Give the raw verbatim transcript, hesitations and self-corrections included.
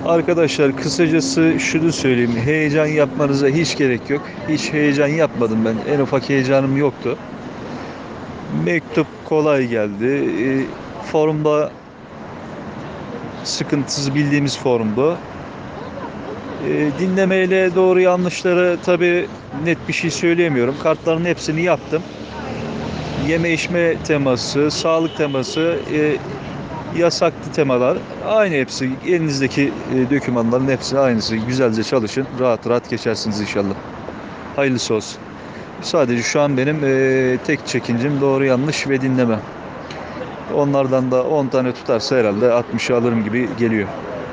Arkadaşlar kısacası şunu söyleyeyim. Heyecan yapmanıza hiç gerek yok. Hiç heyecan yapmadım ben. En ufak heyecanım yoktu. Mektup kolay geldi. E, formda sıkıntısız bildiğimiz formdu. E, dinlemeyle doğru yanlışları tabii net bir şey söyleyemiyorum. Kartların hepsini yaptım. Yeme içme teması, sağlık teması, e, yasaklı temalar aynı hepsi. Elinizdeki e, dokümanların hepsi aynısı. Güzelce çalışın. Rahat rahat geçersiniz inşallah. Hayırlısı olsun. Sadece şu an benim e, tek çekincim doğru yanlış ve dinleme. Onlardan da on tane tutarsa herhalde altmışı alırım gibi geliyor.